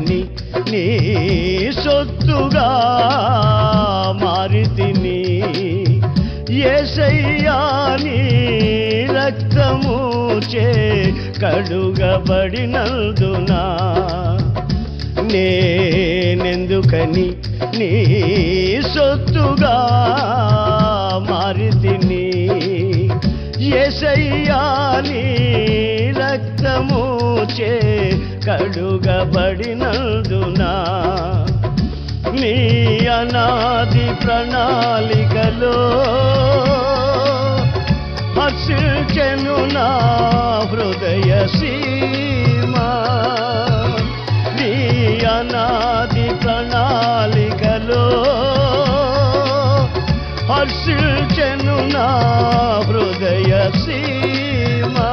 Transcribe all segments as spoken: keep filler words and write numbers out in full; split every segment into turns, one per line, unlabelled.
నేనెందుకని నీ సొత్తుగా మారితిని యేసయ్యా నీ రక్తము చే కడుగబడినందున నేనెందుకని నీ సొత్తుగా మారితిని యేసయ్యా నీ రక్తము చే కడుగబడినందున నీ అనాది ప్రణాళికలో హర్షించెను నా హృదయ సీమా నీ అనాది ప్రణాళికలో హర్షించెను నా హృదయ సీమా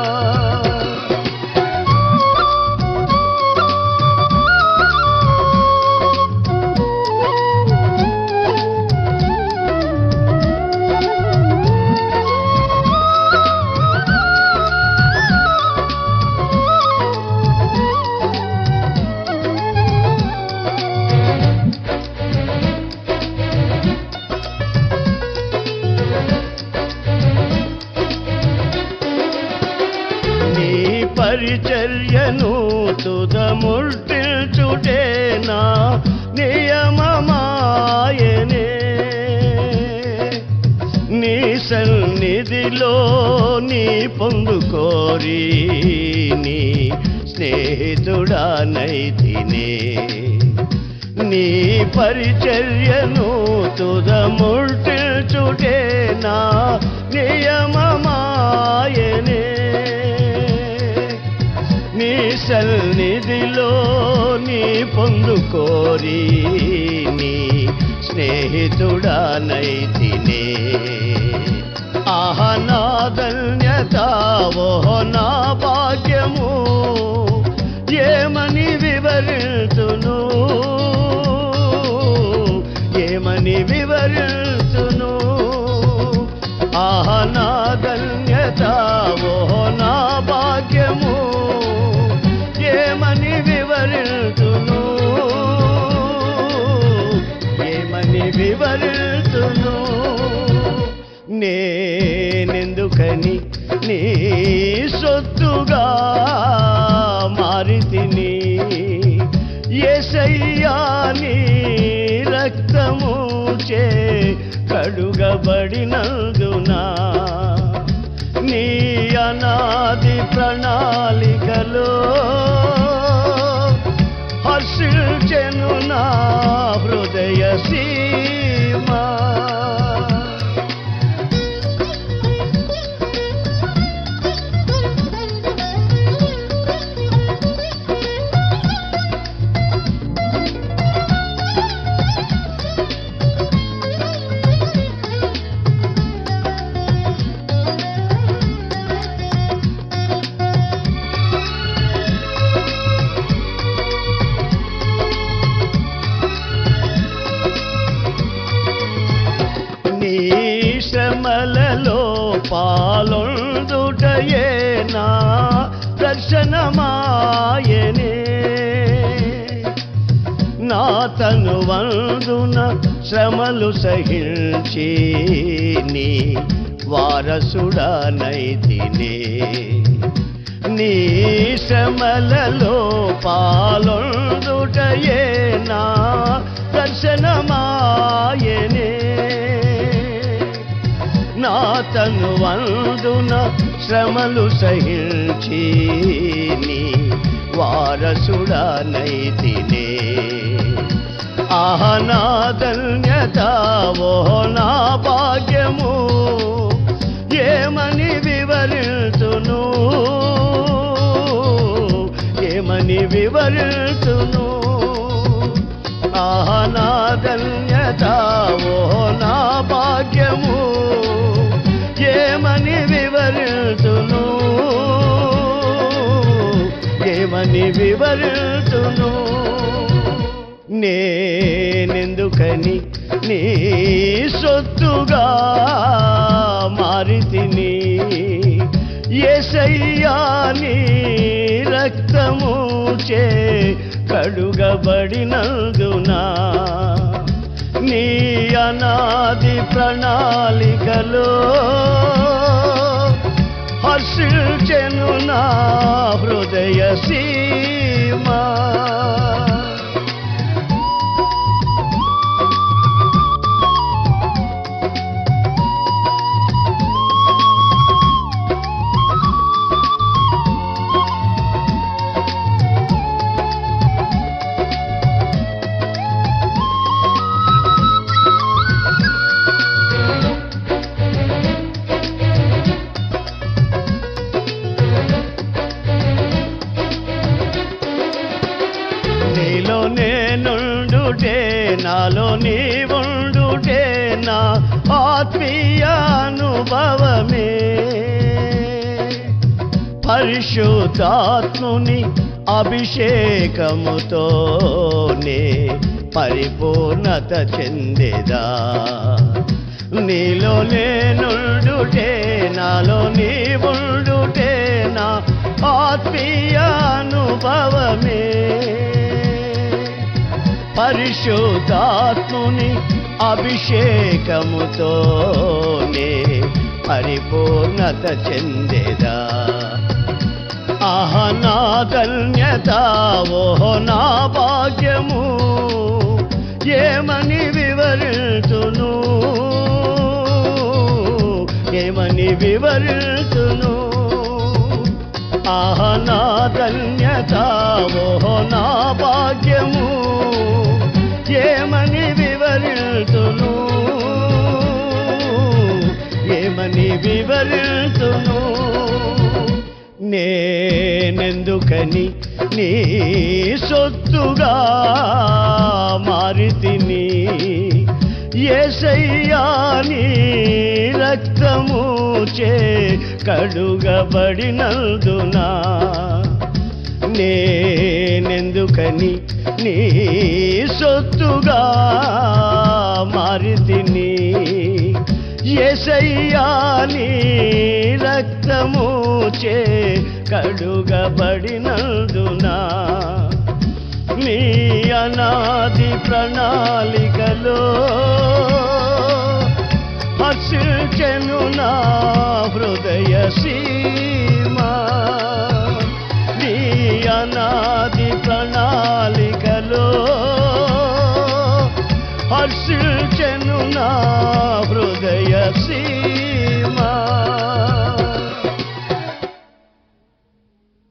పరిచర్యను తుదముర్తిల్చుటే నా నియమమాయనే నీ సన్నిధిలో నీ పొందుకోరి నీ స్నేహితుడానైతినే నీ పరిచర్యను తుదముర్తిల్చుటే నా నియమమాయనే నీ సన్నిధిలో నీ పొందుకోరి నీ స్నేహితుడానైతినే ఆహ నా ధన్యత ఓహో నా భాగ్యము ఏమని వివరించును ఏమని వివరించును ఆహ నా ధన్యత ఓహో నా భాగ్యము ఏమని వివరించును ఏమని వివరించును నేనెందుకని నీ సొత్తుగా మారితిని యేసయ్యా నీ రక్తము చే కడుగబడినందున నీ అనాది ప్రణాళికలో హర్షించెను నా హృదయ సీమా శ్రమలలో పాలొందుటయే నా దర్శనమాయనే నా తను వందున శ్రమలు సహించి నీ వారసుడానైతినే నీ శ్రమలలో పాలొందుటయే నా దర్శనమాయనే నా తను వందున శ్రమలు సహించి నీ వారసుడానైతినే ఆహ నా ధన్యత ఓహో నా భాగ్యము ఏమని వివరించును ఏమని వివరించును ఆహ నా ధన్యత ఓహో నా భాగ్యము ఏమని వివరించును ఏమని వివరించును నేనెందుకని నీ సొత్తుగా మారితిని యేసయ్యా నీ రక్తము చే కడుగబడినందునా నీ అనాది ప్రణాళికలో హర్షించెను నా హృదయ సీమా. నీలో నేనుండుటే నాలో నీవుండుటే నా ఆత్మీయ అనుభవమే. పరిశుద్ధాత్ముని అభిషేకముతోనే పరిపూర్ణత చెందేదా. నీలో నేనుండుటే నాలో నీవుండుటే నా ఆత్మీయ అనుభవమే. పరిశుద్ధాత్ముని అభిషేకముతోనే పరిపూర్ణత చెందేదా. ఆహ నా ధన్యత ఓహో నా భాగ్యము ఏమని వివరితును ఏమని వివరితును. ఆహ నా ధన్యత ఓహో నా భాగ్యము ఏమని వివరితును ఏమని వివరితును. నేనెందుకని నీ సొత్తుగా మారితిని యేసయ్యా నీ రక్తము చే కడుగబడినందునా. నేనెందుకని నీ సొత్తుగా మారితిని యేసయ్యా నీ రక్తము చే కడుగబడినందునా. నీ అనాది ప్రణాళికలో హర్షించెను నా హృదయ సీమా. నీ అనాది ప్రణాళికలో హర్షించెను నా హృదయ సీమా.